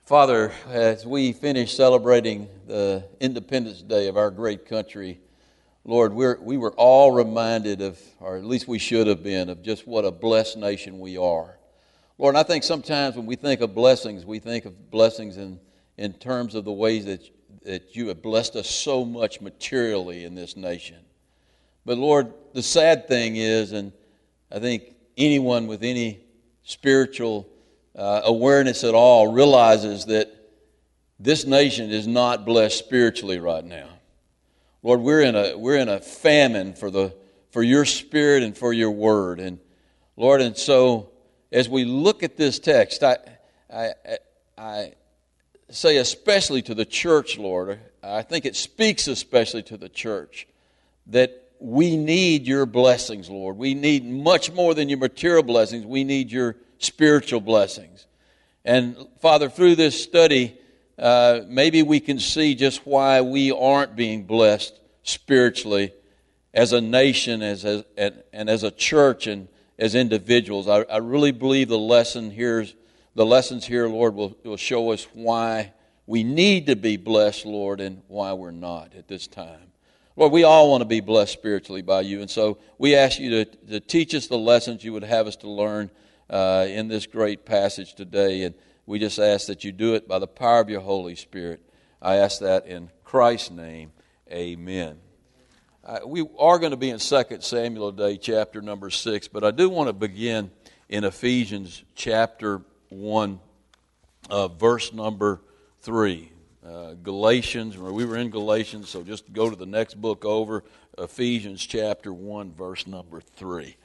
Father, as we finish celebrating the Independence Day of our great country, Lord, we were all reminded of, or at least we should have been, of just what a blessed nation we are. Lord, and I think sometimes when we think of blessings in terms of the ways that you have blessed us so much materially in this nation. But Lord, the sad thing is, and I think anyone with any spiritual awareness at all realizes that this nation is not blessed spiritually right now. Lord, we're in a famine for your Spirit and for your Word, and Lord, and so as we look at this text, I say especially to the church, Lord. I think it speaks especially to the church that we need your blessings, Lord. We need much more than your material blessings. We need your spiritual blessings. And Father, through this study, maybe we can see just why we aren't being blessed spiritually as a nation, and as a church, and as individuals. I really believe the lessons here, Lord, will show us why we need to be blessed, Lord, and why we're not at this time. Lord, we all want to be blessed spiritually by you, and so we ask you to teach us the lessons you would have us to learn in this great passage today, and we just ask that you do it by the power of your Holy Spirit. I ask that in Christ's name, amen. We are going to be in 2 Samuel today, chapter number 6, but I do want to begin in Ephesians chapter 1, verse number 3. Galatians, we were in Galatians, so just go to the next book over, Ephesians chapter 1, verse number 3.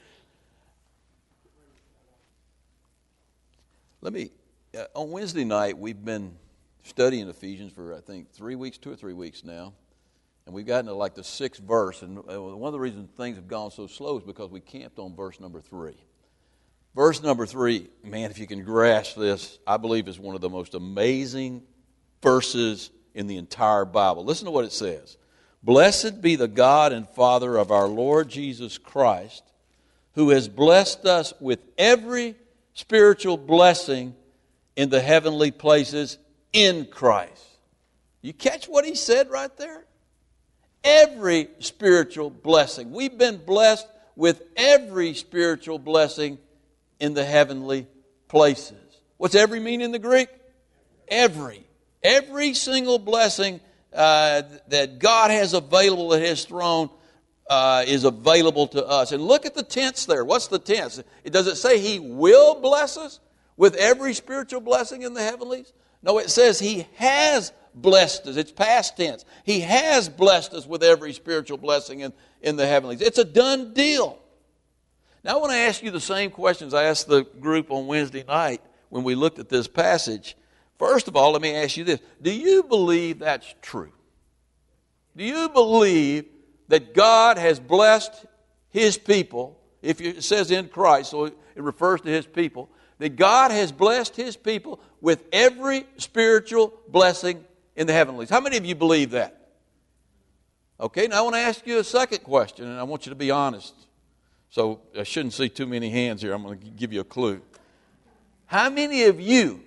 On Wednesday night, we've been studying Ephesians for, I think, 2 or 3 weeks now. And we've gotten to like the 6th verse. And one of the reasons things have gone so slow is because we camped on verse number 3. Verse number 3, man, if you can grasp this, I believe is one of the most amazing verses in the entire Bible. Listen to what it says. Blessed be the God and Father of our Lord Jesus Christ, who has blessed us with every spiritual blessing in the heavenly places in Christ. You catch what he said right there? Every spiritual blessing. We've been blessed with every spiritual blessing in the heavenly places. What's every mean in the Greek? Every. Every single blessing that God has available at his throne is available to us. And look at the tense there. What's the tense? Does it say he will bless us with every spiritual blessing in the heavenlies? No, it says he has blessed us. It's past tense. He has blessed us with every spiritual blessing in the heavenlies. It's a done deal. Now I want to ask you the same questions I asked the group on Wednesday night when we looked at this passage. First of all, let me ask you this. Do you believe that's true? Do you believe that God has blessed his people? If it says in Christ, so it refers to his people, that God has blessed his people with every spiritual blessing in the heavenlies. How many of you believe that? Okay, now I want to ask you a second question, and I want you to be honest. So I shouldn't see too many hands here. I'm going to give you a clue. How many of you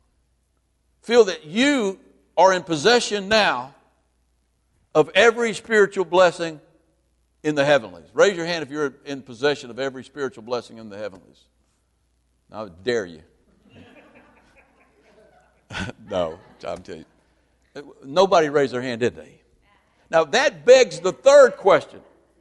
feel that you are in possession now of every spiritual blessing in the heavenlies? Raise your hand if you're in possession of every spiritual blessing in the heavenlies. I would dare you. No, I'm telling you. Nobody raised their hand, did they? Now that begs the third question.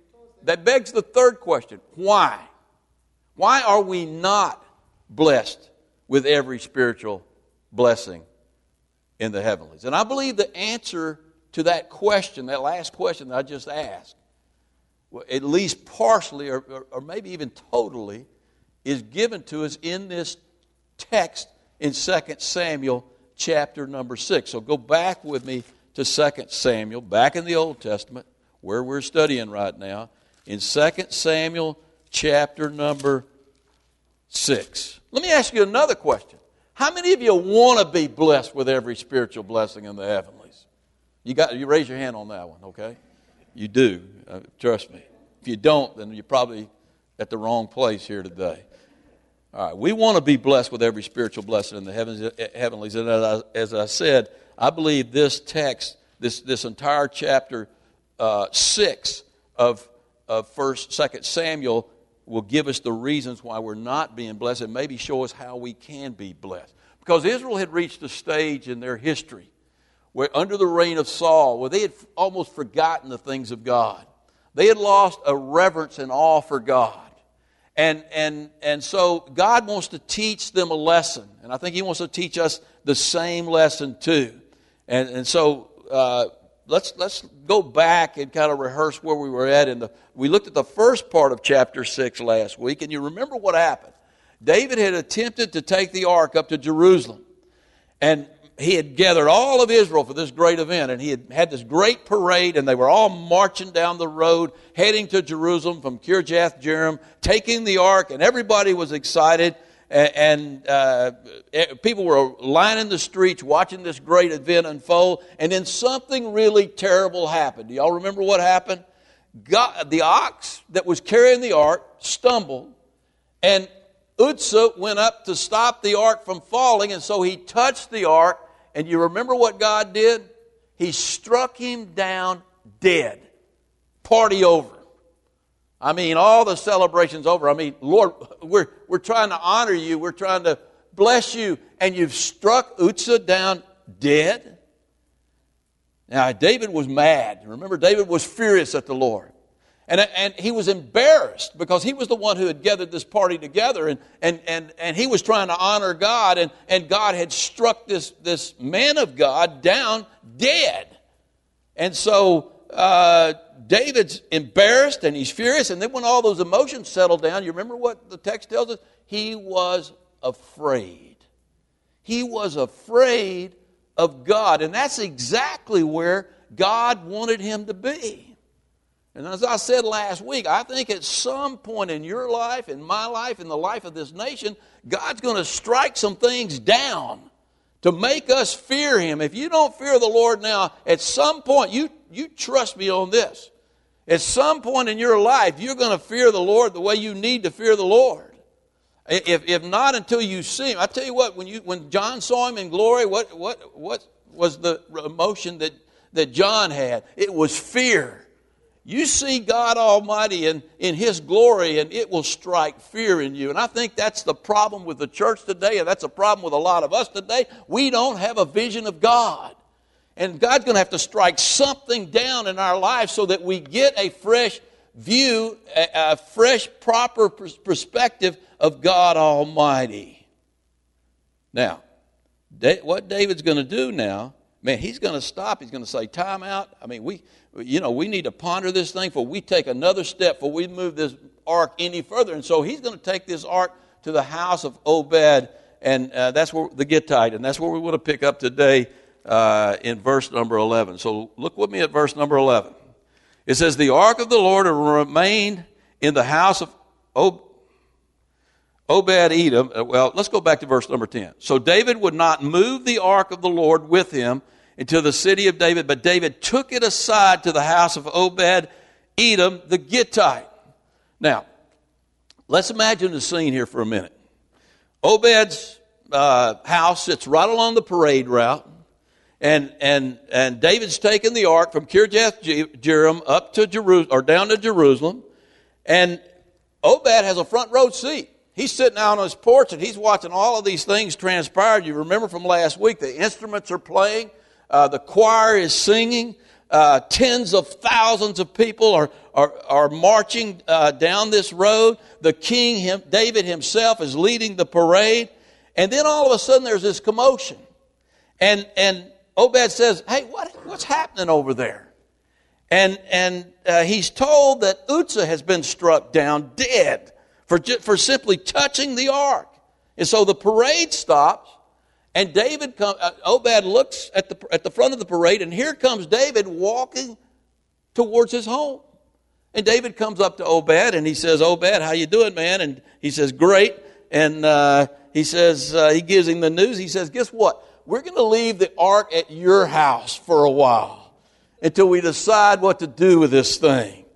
Why? Why are we not blessed with every spiritual blessing in the heavenlies? And I believe the answer to that question, that last question that I just asked, at least partially or maybe even totally, is given to us in this text in 2 Samuel chapter number 6. So go back with me to 2 Samuel, back in the Old Testament, where we're studying right now, in 2 Samuel chapter number 6. Let me ask you another question. How many of you want to be blessed with every spiritual blessing in the heavenlies? You raise your hand on that one, okay? You do, trust me. If you don't, then you're probably at the wrong place here today. All right, we want to be blessed with every spiritual blessing in the heavenlies. And as I said, I believe this text, this entire chapter 6 of 2 Samuel will give us the reasons why we're not being blessed and maybe show us how we can be blessed. Because Israel had reached a stage in their history where under the reign of Saul, where they had almost forgotten the things of God. They had lost a reverence and awe for God. And so God wants to teach them a lesson. And I think He wants to teach us the same lesson too. And so let's go back and kind of rehearse where we were at. We looked at the first part of chapter 6 last week, and you remember what happened. David had attempted to take the ark up to Jerusalem. And he had gathered all of Israel for this great event, and he had this great parade, and they were all marching down the road, heading to Jerusalem from Kirjath Jearim, taking the ark, and everybody was excited, and people were lining the streets watching this great event unfold, and then something really terrible happened. Do y'all remember what happened? The ox that was carrying the ark stumbled, and Uzzah went up to stop the ark from falling, and so he touched the ark. And you remember what God did? He struck him down dead. Party over. I mean, all the celebrations over. I mean, Lord, we're trying to honor you. We're trying to bless you. And you've struck Uzzah down dead? Now, David was mad. Remember, David was furious at the Lord. And he was embarrassed because he was the one who had gathered this party together, and he was trying to honor God, and God had struck this man of God down dead. And so David's embarrassed and he's furious, and then when all those emotions settled down, you remember what the text tells us? He was afraid. He was afraid of God, and that's exactly where God wanted him to be. And as I said last week, I think at some point in your life, in my life, in the life of this nation, God's going to strike some things down to make us fear Him. If you don't fear the Lord now, at some point, you trust me on this. At some point in your life, you're going to fear the Lord the way you need to fear the Lord. If not until you see Him. I tell you what, when John saw Him in glory, what was the emotion that John had? It was fear. You see God Almighty in His glory, and it will strike fear in you. And I think that's the problem with the church today, and that's a problem with a lot of us today. We don't have a vision of God. And God's going to have to strike something down in our lives so that we get a fresh view, a fresh, proper perspective of God Almighty. Now, what David's going to do now, man, he's going to stop. He's going to say, time out. I mean, we need to ponder this thing before we take another step, before we move this ark any further. And so he's going to take this ark to the house of Obed, and that's where the Gittite, and that's where we want to pick up today in verse number 11. So look with me at verse number 11. It says, the ark of the Lord remained in the house of Obed-Edom. Well, let's go back to verse number 10. So David would not move the ark of the Lord with him into the city of David, but David took it aside to the house of Obed-Edom the Gittite. Now, let's imagine the scene here for a minute. Obed's house sits right along the parade route, and David's taken the ark from Kirjath Jearim up to Jerusalem, or down to Jerusalem, and Obed has a front row seat. He's sitting out on his porch, and he's watching all of these things transpire. You remember from last week, the instruments are playing. The choir is singing. Tens of thousands of people are marching down this road. The king, David himself, is leading the parade. And then all of a sudden there's this commotion. And Obed says, hey, what's happening over there? And he's told that Uzzah has been struck down dead for simply touching the ark. And so the parade stops. And Obed looks at the front of the parade, and here comes David walking towards his home. And David comes up to Obed, and he says, Obed, how you doing, man? And he says, great. And he says, he gives him the news. He says, guess what? We're going to leave the ark at your house for a while until we decide what to do with this thing.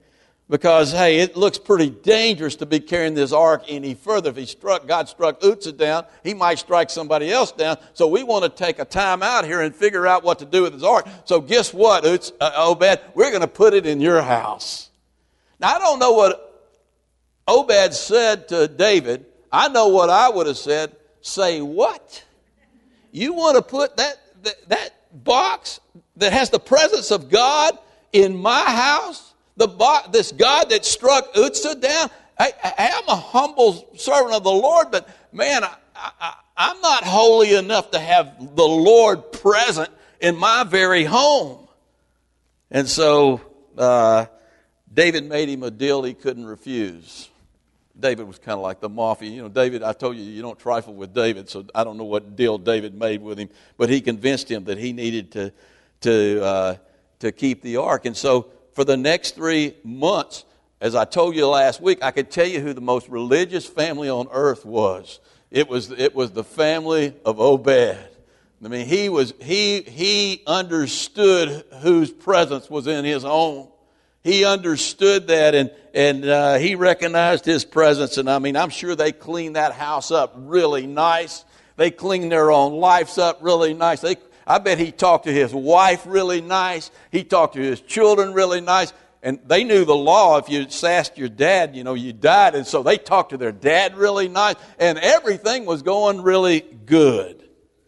Because, hey, it looks pretty dangerous to be carrying this ark any further. If God struck Uzzah down, he might strike somebody else down. So we want to take a time out here and figure out what to do with his ark. So guess what, Obed? We're going to put it in your house. Now, I don't know what Obed said to David. I know what I would have said. Say what? You want to put that box that has the presence of God in my house? This God that struck Uzzah down? I'm a humble servant of the Lord, but man, I'm not holy enough to have the Lord present in my very home. And so David made him a deal he couldn't refuse. David was kind of like the mafia. You know, David, I told you don't trifle with David, so I don't know what deal David made with him, but he convinced him that he needed to keep the ark. And so for the next 3 months, as I told you last week, I could tell you who the most religious family on earth was. It was the family of Obed. I mean, he understood whose presence was in his home. He understood that, and he recognized his presence. And I mean, I'm sure they cleaned that house up really nice. They cleaned their own lives up really nice. I bet he talked to his wife really nice. He talked to his children really nice. And they knew the law. If you sassed your dad, you died. And so they talked to their dad really nice. And everything was going really good.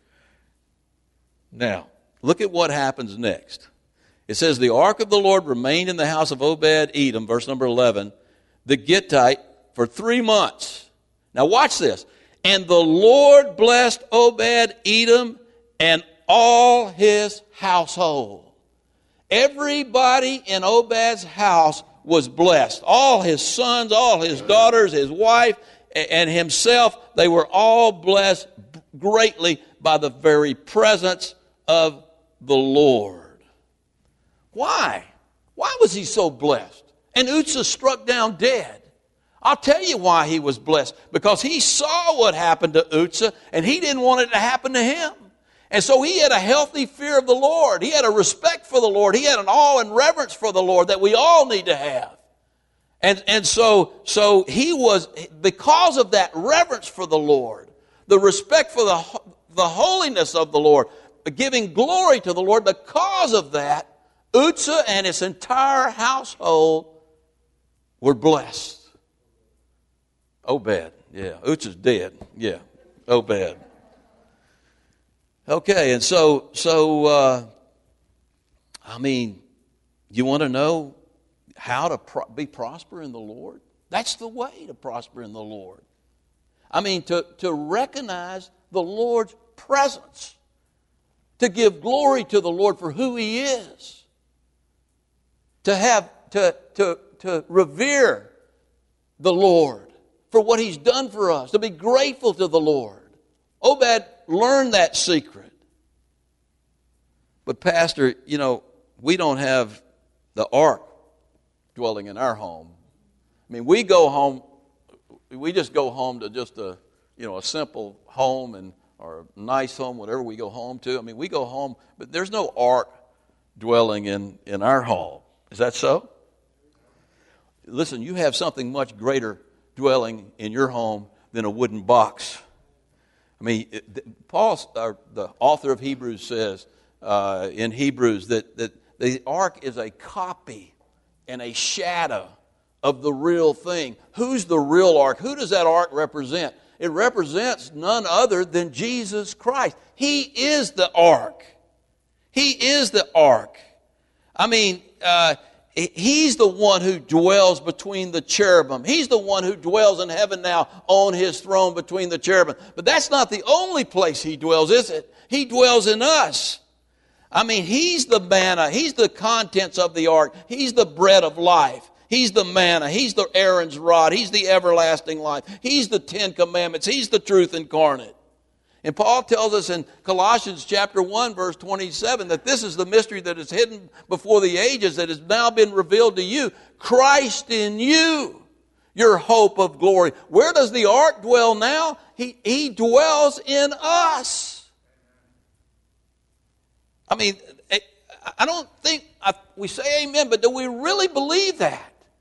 Now, look at what happens next. It says, the ark of the Lord remained in the house of Obed-Edom, verse number 11, the Gittite, for 3 months. Now watch this. And the Lord blessed Obed-Edom and all his household. Everybody in Obed's house was blessed. All his sons, all his daughters, his wife, and himself, they were all blessed greatly by the very presence of the Lord. Why? Why was he so blessed? And Uzzah struck down dead. I'll tell you why he was blessed. Because he saw what happened to Uzzah, and he didn't want it to happen to him. And so he had a healthy fear of the Lord. He had a respect for the Lord. He had an awe and reverence for the Lord that we all need to have. And so he was, because of that reverence for the Lord, the respect for the holiness of the Lord, giving glory to the Lord, because of that, Uzzah and his entire household were blessed. Obed, yeah. Uzzah's dead, yeah. Obed. Okay, and so I mean, you want to know how to be prosper in the Lord? That's the way to prosper in the Lord. I mean, to recognize the Lord's presence, to give glory to the Lord for who He is, to revere the Lord for what He's done for us, to be grateful to the Lord. Obed learned that secret. But Pastor, we don't have the ark dwelling in our home. I mean, we just go home to just a simple home or a nice home, whatever we go home to. I mean, we go home, but there's no ark dwelling in our home. Is that so? Listen, you have something much greater dwelling in your home than a wooden box. I mean, Paul, the author of Hebrews, says in Hebrews that the ark is a copy and a shadow of the real thing. Who's the real ark? Who does that ark represent? It represents none other than Jesus Christ. He is the ark. He is the ark. I mean, He's the one who dwells between the cherubim. He's the one who dwells in heaven now on His throne between the cherubim. But that's not the only place He dwells, is it? He dwells in us. I mean, He's the manna. He's the contents of the ark. He's the bread of life. He's the manna. He's the Aaron's rod. He's the everlasting life. He's the 10 Commandments. He's the truth incarnate. And Paul tells us in Colossians chapter 1, verse 27, that this is the mystery that is hidden before the ages that has now been revealed to you. Christ in you, your hope of glory. Where does the ark dwell now? He dwells in us. I mean, I don't think we say amen, but do we really believe that?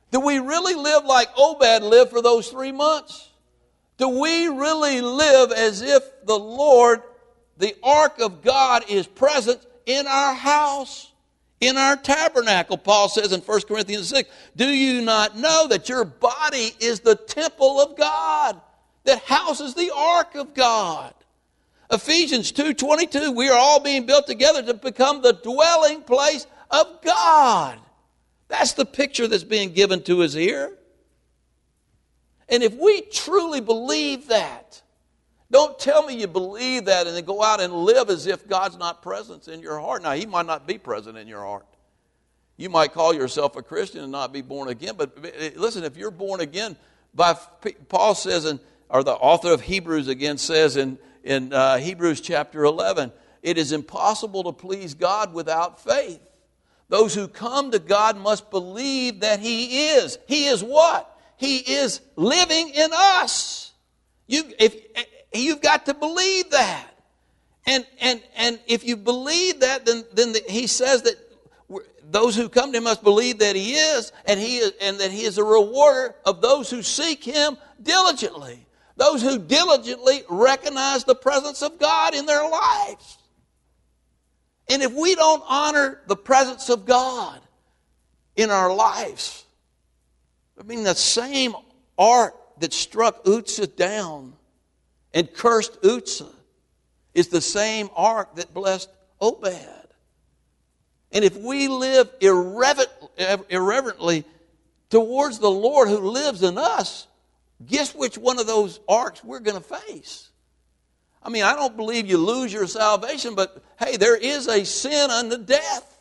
Do we really live like Obed lived for those 3 months? Do we really live as if the Lord, the ark of God, is present in our house, in our tabernacle? Paul says in 1 Corinthians 6, do you not know that your body is the temple of God that houses the ark of God? Ephesians 2:22, we are all being built together to become the dwelling place of God. That's the picture that's being given to us here. And if we truly believe that, don't tell me you believe that and then go out and live as if God's not present in your heart. Now, He might not be present in your heart. You might call yourself a Christian and not be born again. But listen, if you're born again, Paul says, or the author of Hebrews again says in Hebrews chapter 11, it is impossible to please God without faith. Those who come to God must believe that He is. He is what? He is living in us. You've got to believe that. And if you believe that, then He says that those who come to Him must believe that He is, and that He is a rewarder of those who seek Him diligently. Those who diligently recognize the presence of God in their lives. And if we don't honor the presence of God in our lives, I mean, the same ark that struck Uzzah down and cursed Uzzah is the same ark that blessed Obed. And if we live irreverently towards the Lord who lives in us, guess which one of those arks we're going to face? I mean, I don't believe you lose your salvation, but hey, there is a sin unto death.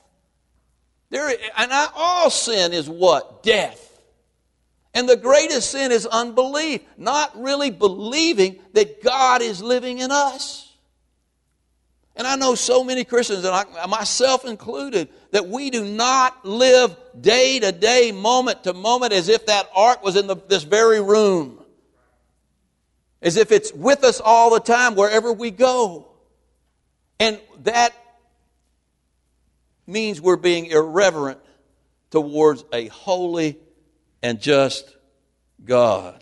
All sin is what? Death. And the greatest sin is unbelief, not really believing that God is living in us. And I know so many Christians, and myself included, that we do not live day to day, moment to moment, as if that ark was in this very room. As if it's with us all the time, wherever we go. And that means we're being irreverent towards a holy and just God.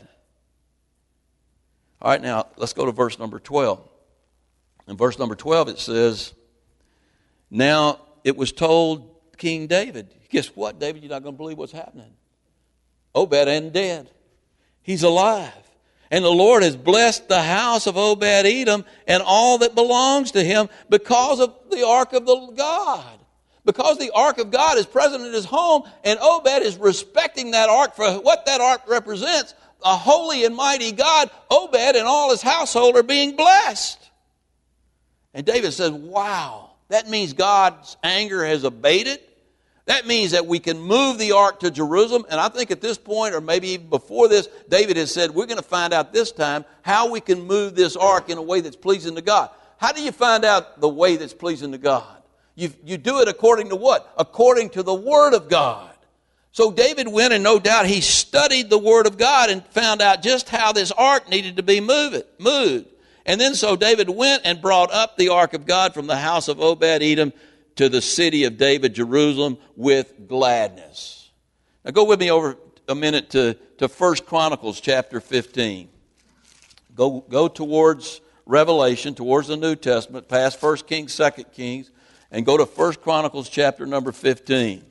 All right, now let's go to verse number 12. In verse number 12 it says, now it was told King David, guess what, David, you're not going to believe what's happening. Obed ain't dead. He's alive. And the Lord has blessed the house of Obed-Edom and all that belongs to him because of the ark of the God. Because the ark of God is present in his home, and Obed is respecting that ark for what that ark represents, a holy and mighty God. Obed and all his household are being blessed. And David says, wow, that means God's anger has abated. That means that we can move the ark to Jerusalem. And I think at this point, or maybe even before this, David has said, we're going to find out this time how we can move this ark in a way that's pleasing to God. How do you find out the way that's pleasing to God? You do it according to what? According to the Word of God. So David went, and no doubt he studied the Word of God and found out just how this ark needed to be moved. And then so David went and brought up the ark of God from the house of Obed-Edom to the city of David, Jerusalem, with gladness. Now go with me over a minute to 1 Chronicles chapter 15. Go towards Revelation, towards the New Testament, past 1 Kings, 2 Kings, and go to 1 Chronicles chapter number 15.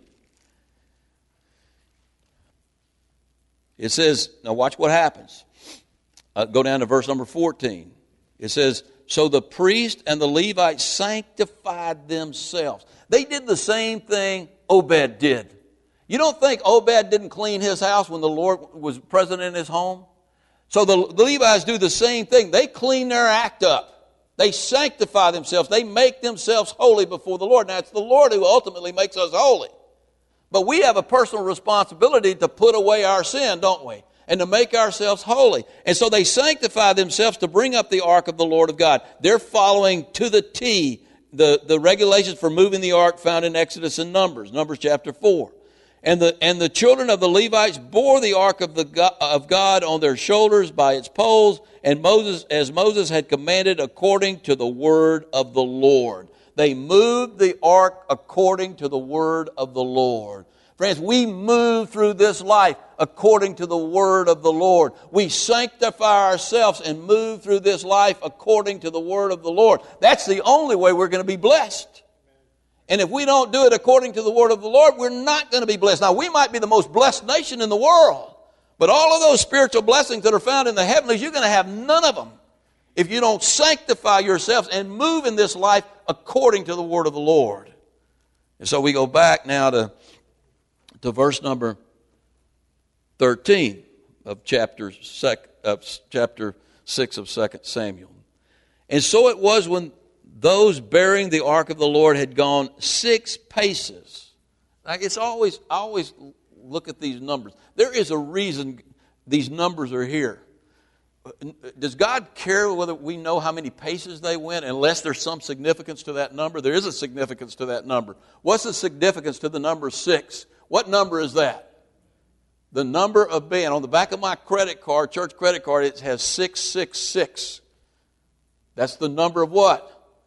It says, now watch what happens. Go down to verse number 14. It says, so the priest and the Levites sanctified themselves. They did the same thing Obed did. You don't think Obed didn't clean his house when the Lord was present in his home? So the Levites do the same thing. They clean their act up. They sanctify themselves. They make themselves holy before the Lord. Now, it's the Lord who ultimately makes us holy. But we have a personal responsibility to put away our sin, don't we? And to make ourselves holy. And so they sanctify themselves to bring up the ark of the Lord of God. They're following to the T the regulations for moving the ark found in Exodus and Numbers chapter 4. And the children of the Levites bore the ark of God on their shoulders by its poles, and Moses had commanded according to the word of the Lord. They moved the ark according to the word of the Lord. Friends, we move through this life according to the word of the Lord. We sanctify ourselves and move through this life according to the word of the Lord. That's the only way we're going to be blessed. And if we don't do it according to the word of the Lord, we're not going to be blessed. Now, we might be the most blessed nation in the world, but all of those spiritual blessings that are found in the heavenlies, you're going to have none of them if you don't sanctify yourselves and move in this life according to the word of the Lord. And so we go back now to verse number 13 of chapter 6 of 2 Samuel. And so it was when those bearing the ark of the Lord had gone 6 paces. Now, I always look at these numbers. There is a reason these numbers are here. Does God care whether we know how many paces they went unless there's some significance to that number? There is a significance to that number. What's the significance to the number 6? What number is that? The number of man. On the back of my credit card, church credit card, it has 666. That's the number of what?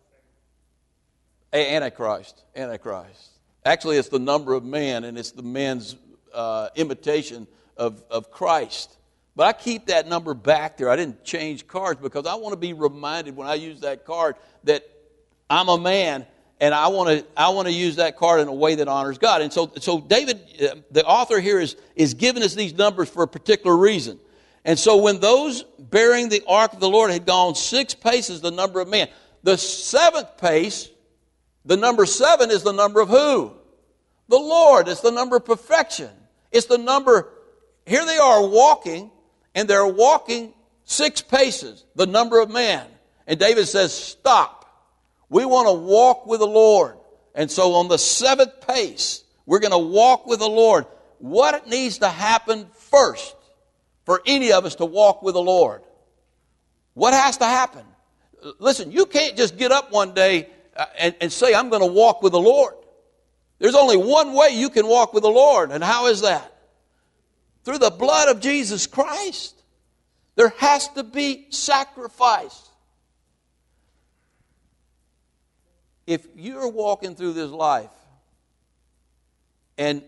Antichrist. Actually, it's the number of man, and it's the man's imitation of Christ. But I keep that number back there. I didn't change cards because I want to be reminded when I use that card that I'm a man, and I want to use that card in a way that honors God. And so David, the author here, is giving us these numbers for a particular reason. And so when those bearing the ark of the Lord had gone 6 paces, the number of men. The 7th pace, the number 7 is the number of who? The Lord. It's the number of perfection. It's the number, here they are walking, and they're walking 6 paces, the number of man. And David says, stop. We want to walk with the Lord. And so on the 7th pace, we're going to walk with the Lord. What needs to happen first for any of us to walk with the Lord? What has to happen? Listen, you can't just get up one day and say, I'm going to walk with the Lord. There's only one way you can walk with the Lord. And how is that? Through the blood of Jesus Christ. There has to be sacrifice. If you're walking through this life and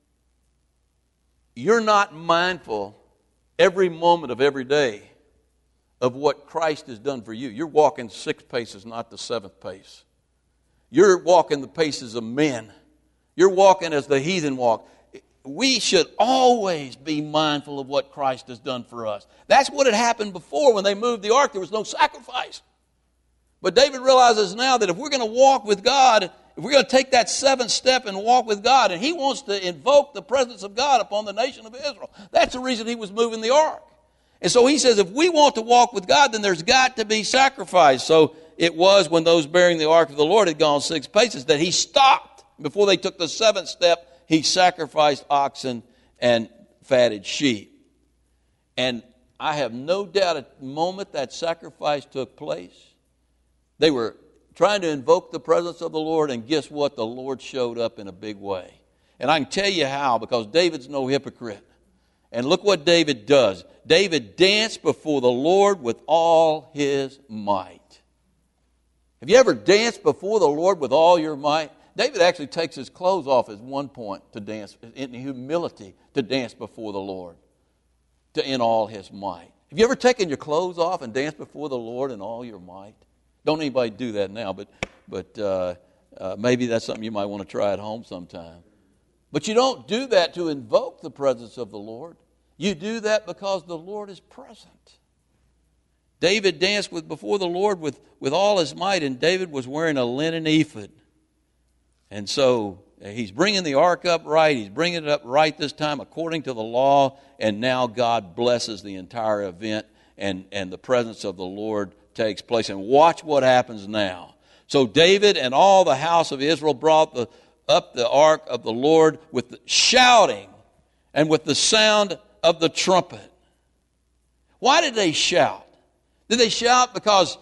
you're not mindful every moment of every day of what Christ has done for you, you're walking 6 paces, not the 7th pace. You're walking the paces of men. You're walking as the heathen walk. We should always be mindful of what Christ has done for us. That's what had happened before when they moved the ark. There was no sacrifice. But David realizes now that if we're going to walk with God, if we're going to take that 7th step and walk with God, and he wants to invoke the presence of God upon the nation of Israel, that's the reason he was moving the ark. And so he says if we want to walk with God, then there's got to be sacrifice. So it was when those bearing the ark of the Lord had gone 6 paces that he stopped. Before they took the 7th step, he sacrificed oxen and fatted sheep. And I have no doubt at the moment that sacrifice took place, they were trying to invoke the presence of the Lord, and guess what? The Lord showed up in a big way. And I can tell you how, because David's no hypocrite. And look what David does. David danced before the Lord with all his might. Have you ever danced before the Lord with all your might? David actually takes his clothes off at one point to dance, in humility, to dance before the Lord in all his might. Have you ever taken your clothes off and danced before the Lord in all your might? Don't anybody do that now, but maybe that's something you might want to try at home sometime. But you don't do that to invoke the presence of the Lord. You do that because the Lord is present. David danced before the Lord with all his might, and David was wearing a linen ephod. And so he's bringing the ark up right. He's bringing it up right this time according to the law. And now God blesses the entire event, and the presence of the Lord takes place. And watch what happens now. So David and all the house of Israel brought up the ark of the Lord with the shouting and with the sound of the trumpet. Why did they shout? Did they shout because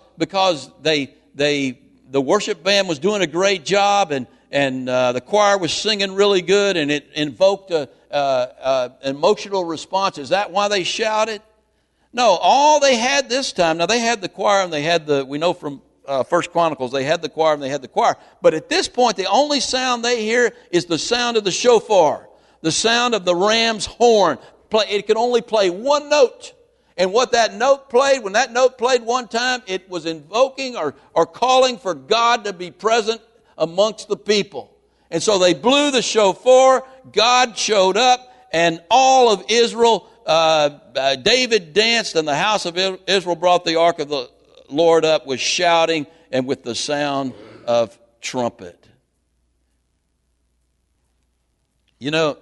the worship band was doing a great job and the choir was singing really good and it invoked an emotional response? Is that why they shouted? No, all they had this time, now they had the choir and they had we know from 1 Chronicles, they had the choir and they had the choir. But at this point, the only sound they hear is the sound of the shofar. the sound of the ram's horn. It could only play one note. And what that note played, when that note played one time, it was invoking or calling for God to be present amongst the people. And so they blew the shofar, God showed up, and all of Israel, David danced, and the house of Israel brought the ark of the Lord up with shouting and with the sound of trumpet. You know,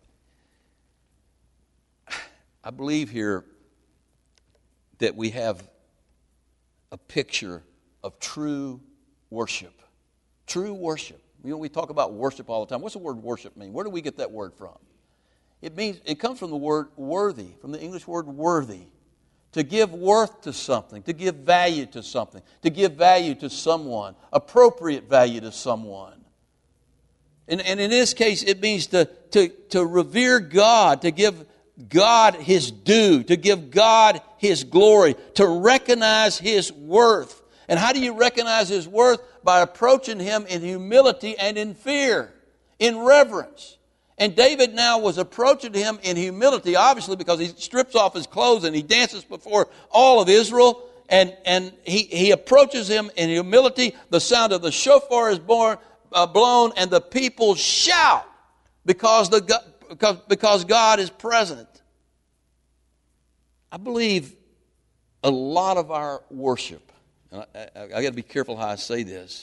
I believe here that we have a picture of true worship. True worship. You know, we talk about worship all the time. What's the word worship mean? Where do we get that word from? It comes from the word worthy, from the English word worthy. To give worth to something, to give value to something, to give value to someone, appropriate value to someone. And in this case, it means to revere God, to give God His due, to give God His glory, to recognize His worth. And how do you recognize His worth? By approaching Him in humility and in fear, in reverence. And David now was approaching Him in humility, obviously, because he strips off his clothes and he dances before all of Israel. And he approaches Him in humility. The sound of the shofar is blown, and the people shout because God is present. I believe a lot of our worship, and I got to be careful how I say this,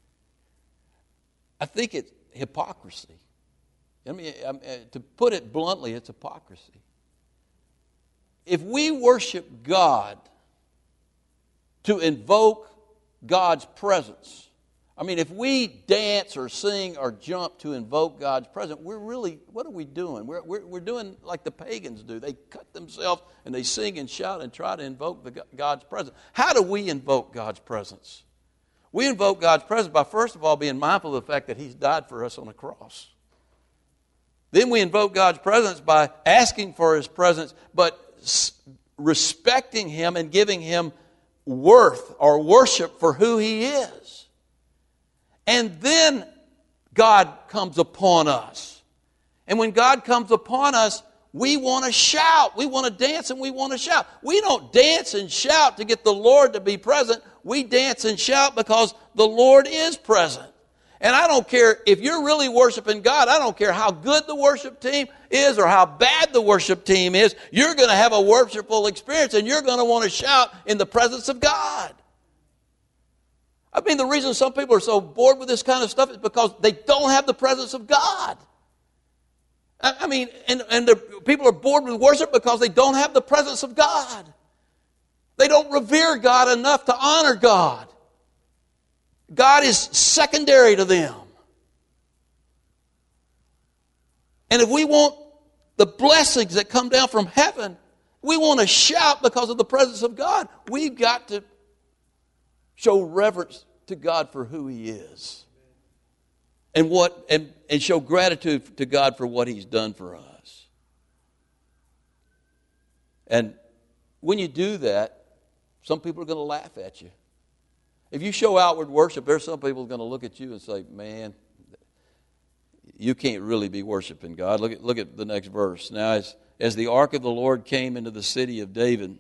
I think it's hypocrisy. I mean, to put it bluntly, it's hypocrisy. If we worship God to invoke God's presence, I mean, if we dance or sing or jump to invoke God's presence, what are we doing? We're doing like the pagans do. They cut themselves and they sing and shout and try to invoke God's presence. How do we invoke God's presence? We invoke God's presence by, first of all, being mindful of the fact that He's died for us on a cross. Then we invoke God's presence by asking for His presence, but respecting Him and giving Him worth or worship for who He is. And then God comes upon us. And when God comes upon us, we want to shout. We want to dance and we want to shout. We don't dance and shout to get the Lord to be present. We dance and shout because the Lord is present. And I don't care if you're really worshiping God. I don't care how good the worship team is or how bad the worship team is. You're going to have a worshipful experience and you're going to want to shout in the presence of God. I mean, the reason some people are so bored with this kind of stuff is because they don't have the presence of God. I mean, and the people are bored with worship because they don't have the presence of God. They don't revere God enough to honor God. God is secondary to them. And if we want the blessings that come down from heaven, we want to shout because of the presence of God. We've got to show reverence to God for who He is. And show gratitude to God for what He's done for us. And when you do that, some people are going to laugh at you. If you show outward worship, there's some people going to look at you and say, man, you can't really be worshiping God. Look at the next verse. Now, as the ark of the Lord came into the city of David,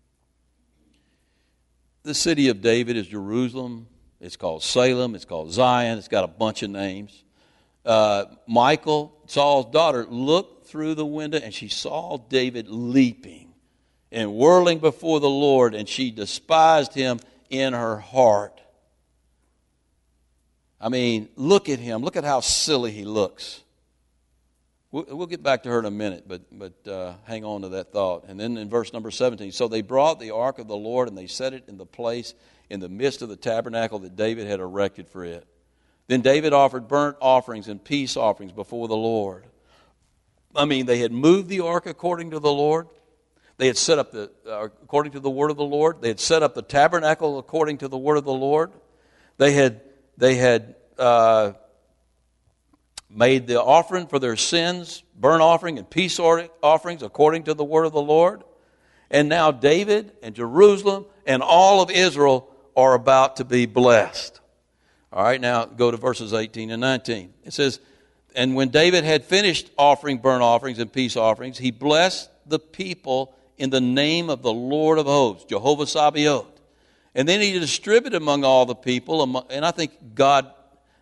the city of David is Jerusalem. It's called Salem. It's called Zion. It's got a bunch of names. Michal, Saul's daughter, looked through the window and she saw David leaping and whirling before the Lord, and she despised him in her heart. I mean, look at him. Look at how silly he looks. We'll get back to her in a minute, but hang on to that thought. And then in verse number 17, so they brought the ark of the Lord and they set it in the place in the midst of the tabernacle that David had erected for it. Then David offered burnt offerings and peace offerings before the Lord. I mean, they had moved the ark according to the Lord. They had set up according to the word of the Lord. They had set up the tabernacle according to the word of the Lord. They had made the offering for their sins, burnt offering and peace offerings according to the word of the Lord. And now David and Jerusalem and all of Israel are about to be blessed. All right, now go to verses 18 and 19. It says, And when David had finished offering burnt offerings and peace offerings, he blessed the people in the name of the Lord of hosts, Jehovah Sabaoth. And then he distributed among all the people, and I think God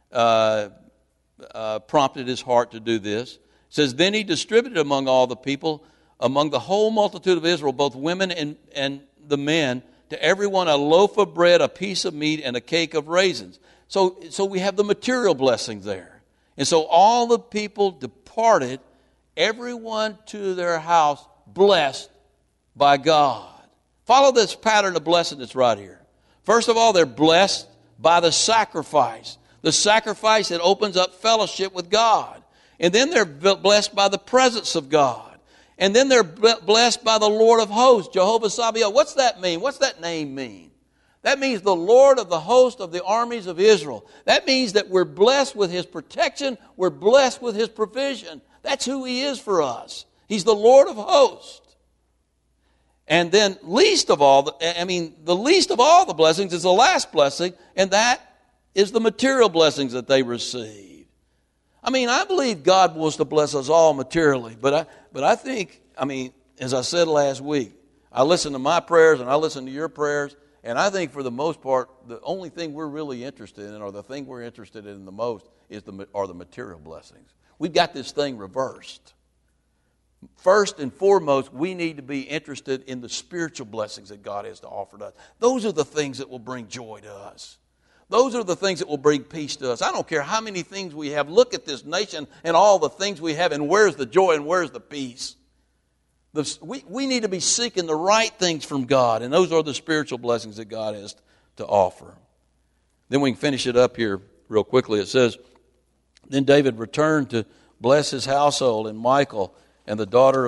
prompted his heart to do this. It says, then he distributed among all the people, among the whole multitude of Israel, both women and the men, to everyone a loaf of bread, a piece of meat, and a cake of raisins. So we have the material blessings there. And so all the people departed, everyone to their house, blessed by God. Follow this pattern of blessing that's right here. First of all, they're blessed by the sacrifice. The sacrifice that opens up fellowship with God. And then they're blessed by the presence of God. And then they're blessed by the Lord of hosts, Jehovah Sabaoth. What's that mean? What's that name mean? That means the Lord of the host of the armies of Israel. That means that we're blessed with His protection. We're blessed with His provision. That's who He is for us. He's the Lord of hosts. And then the least of all the blessings is the last blessing, and that is the material blessings that they receive. I mean, I believe God wants to bless us all materially, but I think, as I said last week, I listen to my prayers and I listen to your prayers, and I think for the most part, the only thing we're really interested in, or the thing we're interested in the most, are the material blessings. We've got this thing reversed. First and foremost, we need to be interested in the spiritual blessings that God has to offer to us. Those are the things that will bring joy to us. Those are the things that will bring peace to us. I don't care how many things we have. Look at this nation and all the things we have, and where's the joy and where's the peace? We need to be seeking the right things from God, and those are the spiritual blessings that God has to offer. Then we can finish it up here real quickly. It says, then David returned to bless his household, and Michal, the daughter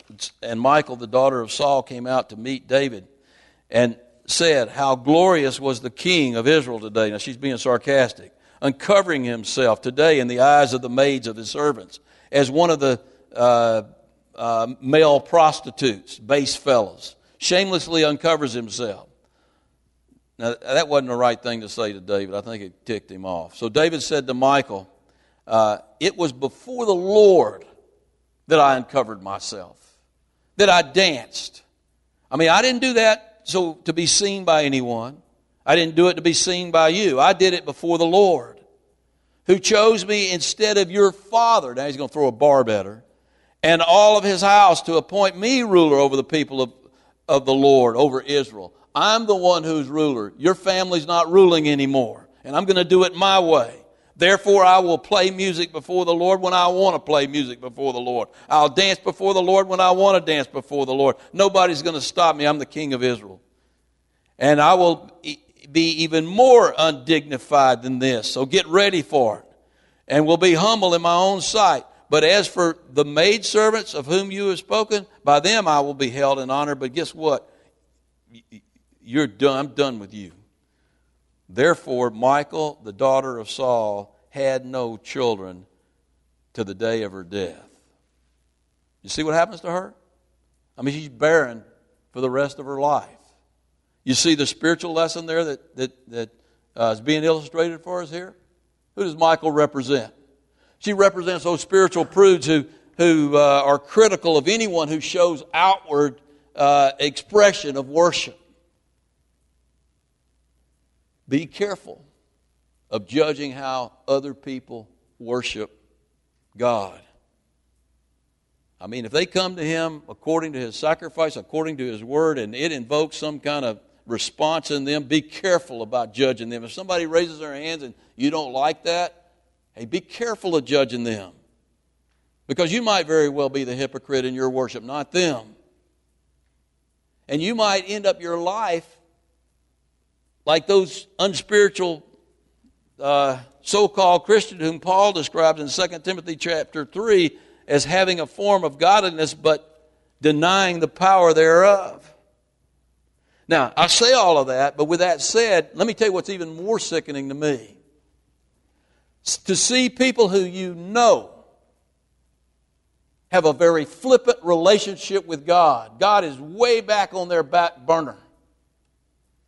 of Saul, came out to meet David and said, how glorious was the king of Israel today. Now she's being sarcastic. Uncovering himself today in the eyes of the maids of his servants, as one of the male prostitutes, base fellows, shamelessly uncovers himself. Now, that wasn't the right thing to say to David. I think it ticked him off. So David said to Michal, it was before the Lord that I uncovered myself, that I danced. I didn't do that to be seen by anyone. I didn't do it to be seen by you. I did it before the Lord, who chose me instead of your father. Now he's going to throw a barb at her. And all of his house, to appoint me ruler over the people of the Lord, over Israel. I'm the one who's ruler. Your family's not ruling anymore. And I'm going to do it my way. Therefore, I will play music before the Lord when I want to play music before the Lord. I'll dance before the Lord when I want to dance before the Lord. Nobody's going to stop me. I'm the king of Israel. And I will be even more undignified than this. So get ready for it. And will be humble in my own sight. But as for the maidservants of whom you have spoken, by them I will be held in honor. But guess what? You're done. I'm done with you. Therefore, Michal, the daughter of Saul, had no children to the day of her death. You see what happens to her? She's barren for the rest of her life. You see the spiritual lesson there that is being illustrated for us here? Who does Michal represent? She represents those spiritual prudes who are critical of anyone who shows outward expression of worship. Be careful of judging how other people worship God. If they come to Him according to His sacrifice, according to His word, and it invokes some kind of response in them, be careful about judging them. If somebody raises their hands and you don't like that, hey, be careful of judging them. Because you might very well be the hypocrite in your worship, not them. And you might end up your life like those unspiritual so-called Christians whom Paul describes in 2 Timothy chapter 3 as having a form of godliness but denying the power thereof. Now, I say all of that, but with that said, let me tell you what's even more sickening to me. To see people who you know have a very flippant relationship with God. God is way back on their back burner.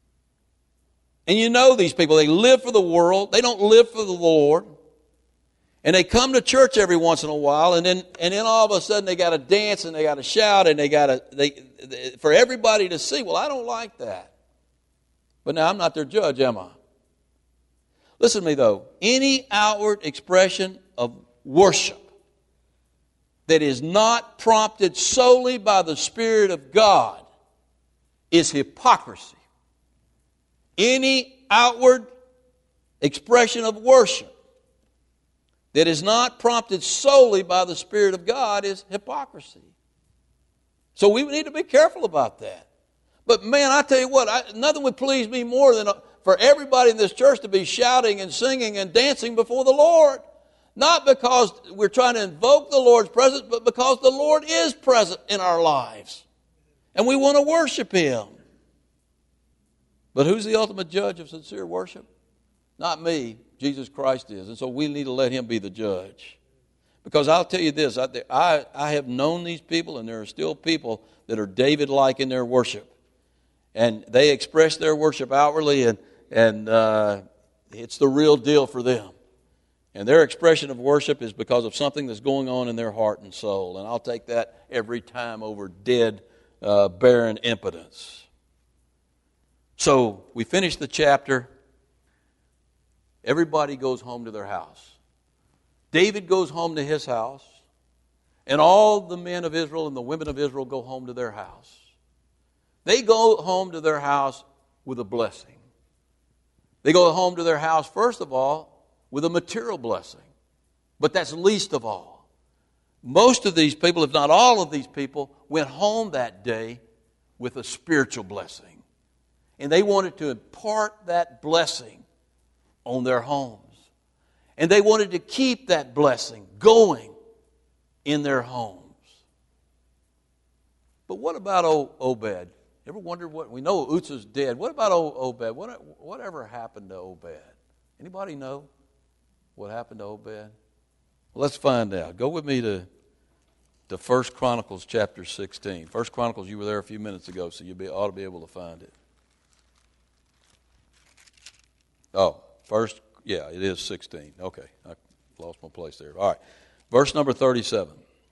And you know these people, they live for the world. They don't live for the Lord. And they come to church every once in a while, and then all of a sudden they got to dance and they got to shout and for everybody to see. Well, I don't like that. But now I'm not their judge, am I? Listen to me though. Any outward expression of worship that is not prompted solely by the Spirit of God is hypocrisy. Any outward expression of worship that is not prompted solely by the Spirit of God is hypocrisy. So we need to be careful about that. But man, I tell you what, nothing would please me more than for everybody in this church to be shouting and singing and dancing before the Lord. Not because we're trying to invoke the Lord's presence, but because the Lord is present in our lives. And we want to worship Him. But who's the ultimate judge of sincere worship? Not me. Jesus Christ is. And so we need to let Him be the judge. Because I'll tell you this, I have known these people, and there are still people that are David-like in their worship. And they express their worship outwardly, and it's the real deal for them. And their expression of worship is because of something that's going on in their heart and soul. And I'll take that every time over dead, barren impotence. So we finish the chapter. Everybody goes home to their house. David goes home to his house, and all the men of Israel and the women of Israel go home to their house. They go home to their house with a blessing. They go home to their house, first of all, with a material blessing. But that's least of all. Most of these people, if not all of these people, went home that day with a spiritual blessing. And they wanted to impart that blessing on their homes. And they wanted to keep that blessing going in their homes. But what about Obed? Ever wondered what? We know Uzzah's dead. What about Obed? Whatever happened to Obed? Anybody know what happened to Obed? Well, let's find out. Go with me to 1 Chronicles chapter 16. 1 Chronicles, you were there a few minutes ago, so you ought to be able to find it. It is 16. Okay, I lost my place there. All right, verse number 37.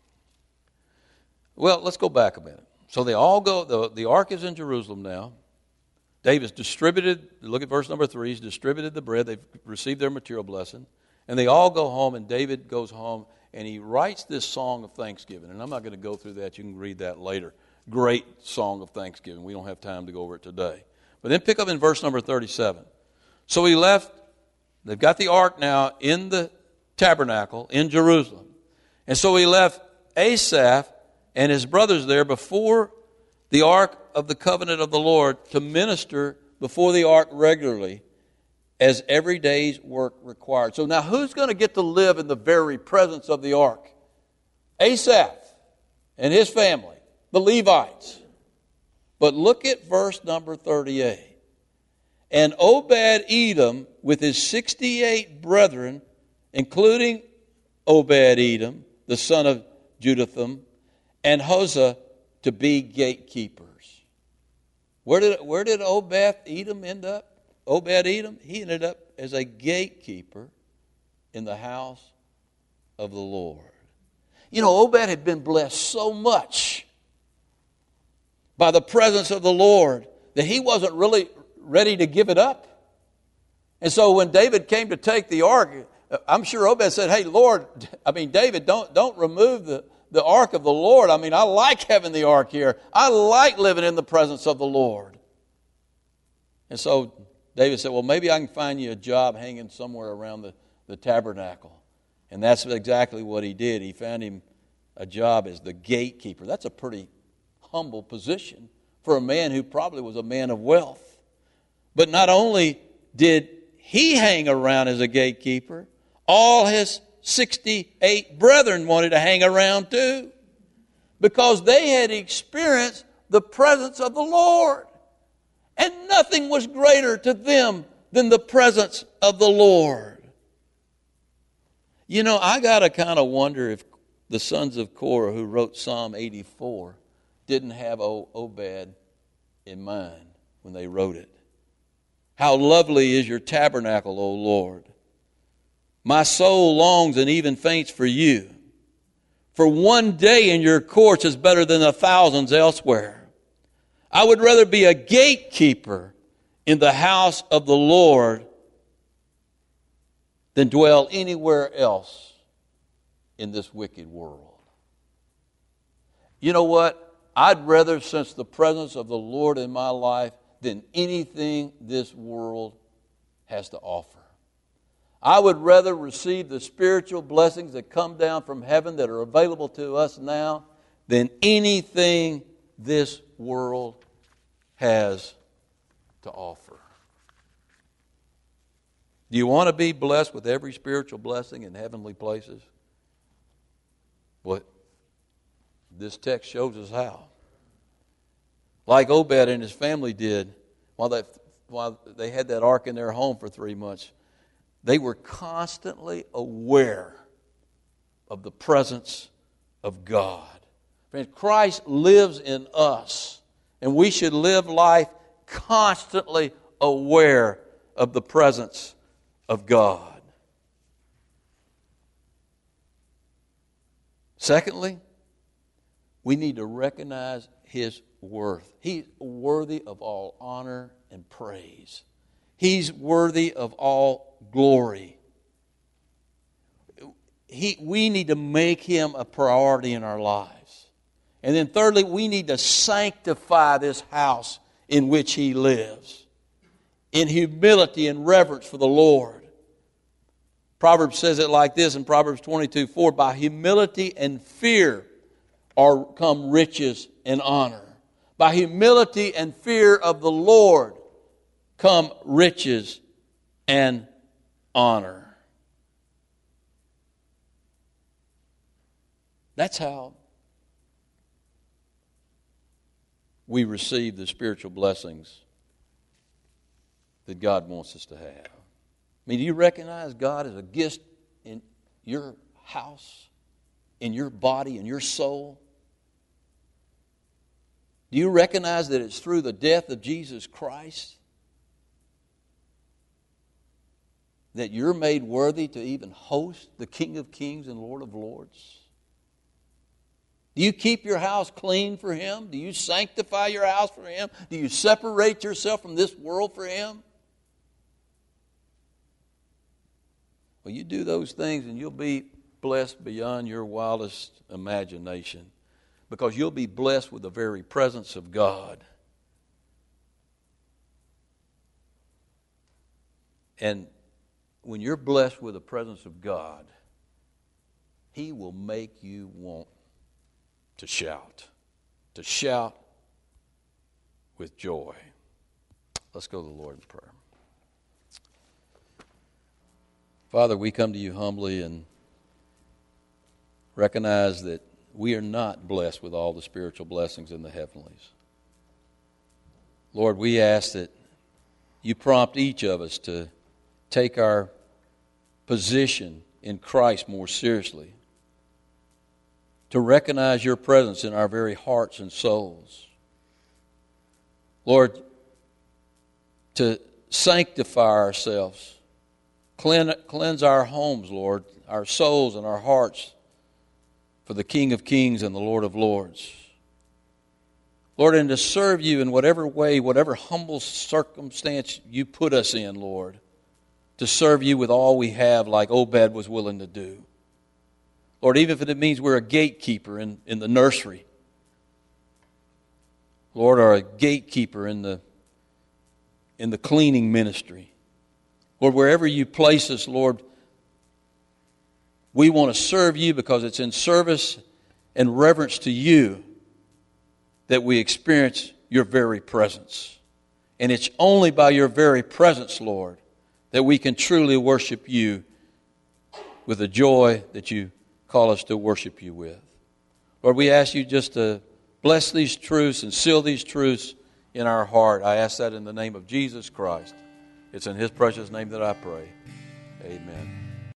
Well, let's go back a minute. So they all go, the ark is in Jerusalem now. David's distributed, look at verse number 3, he's distributed the bread, they've received their material blessing. And they all go home, and David goes home, and he writes this song of thanksgiving. And I'm not going to go through that, you can read that later. Great song of thanksgiving. We don't have time to go over it today. But then pick up in verse number 37. So he left, they've got the ark now in the tabernacle in Jerusalem. And so he left Asaph and his brothers there before the ark of the covenant of the Lord to minister before the ark regularly as every day's work required. So now who's going to get to live in the very presence of the ark? Asaph and his family, the Levites. But look at verse number 38. And Obed-Edom with his 68 brethren, including Obed-Edom, the son of Jeduthun, and Hosah to be gatekeepers. Where did Obed-Edom end up? Obed-Edom, he ended up as a gatekeeper in the house of the Lord. You know, Obed had been blessed so much by the presence of the Lord that he wasn't really ready to give it up. And so when David came to take the ark, I'm sure Obed said, hey, David, don't remove the ark of the Lord. I mean, I like having the ark here. I like living in the presence of the Lord. And so David said, well, maybe I can find you a job hanging somewhere around the tabernacle. And that's exactly what he did. He found him a job as the gatekeeper. That's a pretty humble position for a man who probably was a man of wealth. But not only did he hang around as a gatekeeper, all his 68 brethren wanted to hang around too, because they had experienced the presence of the Lord. And nothing was greater to them than the presence of the Lord. You know, I got to kind of wonder if the sons of Korah who wrote Psalm 84 didn't have Obed in mind when they wrote it. How lovely is your tabernacle, O Lord. My soul longs and even faints for you. For one day in your courts is better than 1,000 elsewhere. I would rather be a gatekeeper in the house of the Lord than dwell anywhere else in this wicked world. You know what? I'd rather sense the presence of the Lord in my life than anything this world has to offer. I would rather receive the spiritual blessings that come down from heaven that are available to us now than anything this world has to offer. Do you want to be blessed with every spiritual blessing in heavenly places? Well, this text shows us how. Like Obed and his family did while they had that ark in their home for 3 months. They were constantly aware of the presence of God. Friends, Christ lives in us, and we should live life constantly aware of the presence of God. Secondly, we need to recognize His worth. He's worthy of all honor and praise. He's worthy of all glory. We need to make Him a priority in our lives. And then thirdly, we need to sanctify this house in which He lives in humility and reverence for the Lord. Proverbs says it like this in Proverbs 22:4, by humility and fear come riches and honor. By humility and fear of the Lord come riches and honor. That's how we receive the spiritual blessings that God wants us to have. I mean, do you recognize God as a gift in your house, in your body, in your soul? Do you recognize that it's through the death of Jesus Christ that you're made worthy to even host the King of Kings and Lord of Lords? Do you keep your house clean for Him? Do you sanctify your house for Him? Do you separate yourself from this world for Him? Well, you do those things and you'll be blessed beyond your wildest imagination, because you'll be blessed with the very presence of God. And when you're blessed with the presence of God, He will make you want to shout with joy. Let's go to the Lord in prayer. Father, we come to You humbly and recognize that we are not blessed with all the spiritual blessings in the heavenlies. Lord, we ask that You prompt each of us to take our position in Christ more seriously, to recognize Your presence in our very hearts and souls. Lord, to sanctify ourselves, cleanse our homes, Lord, our souls and our hearts for the King of Kings and the Lord of Lords. Lord, and to serve You in whatever way, whatever humble circumstance You put us in, Lord, to serve You with all we have like Obed was willing to do. Lord, even if it means we're a gatekeeper in the nursery, Lord, or a gatekeeper in the cleaning ministry. Lord, wherever You place us, Lord, we want to serve You because it's in service and reverence to You that we experience Your very presence. And it's only by Your very presence, Lord, that we can truly worship You with the joy that You call us to worship You with. Lord, we ask You just to bless these truths and seal these truths in our heart. I ask that in the name of Jesus Christ. It's in His precious name that I pray. Amen.